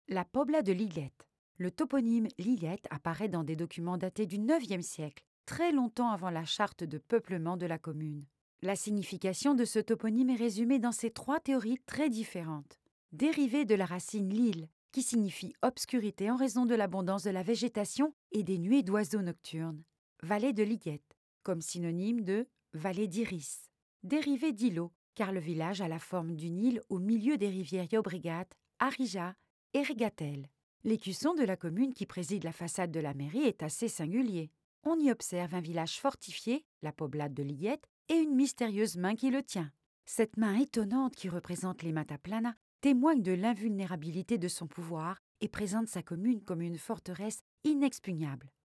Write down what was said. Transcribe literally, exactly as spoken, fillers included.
La Pobla de Lillette. Le toponyme Lillette apparaît dans des documents datés du neuvième siècle, très longtemps avant la charte de peuplement de la commune. La signification de ce toponyme est résumée dans ces trois théories très différentes. Dérivée de la racine lille, qui signifie obscurité en raison de l'abondance de la végétation et des nuées d'oiseaux nocturnes. Vallée de Lillette, comme synonyme de vallée d'iris. Dérivé d'îlot, car le village a la forme d'une île au milieu des rivières Llobregat, Arija et Régatel. L'écusson de la commune qui préside la façade de la mairie est assez singulier. On y observe un village fortifié, la Poblade de Lillette, et une mystérieuse main qui le tient. Cette main étonnante qui représente les Mataplana témoigne de l'invulnérabilité de son pouvoir et présente sa commune comme une forteresse inexpugnable.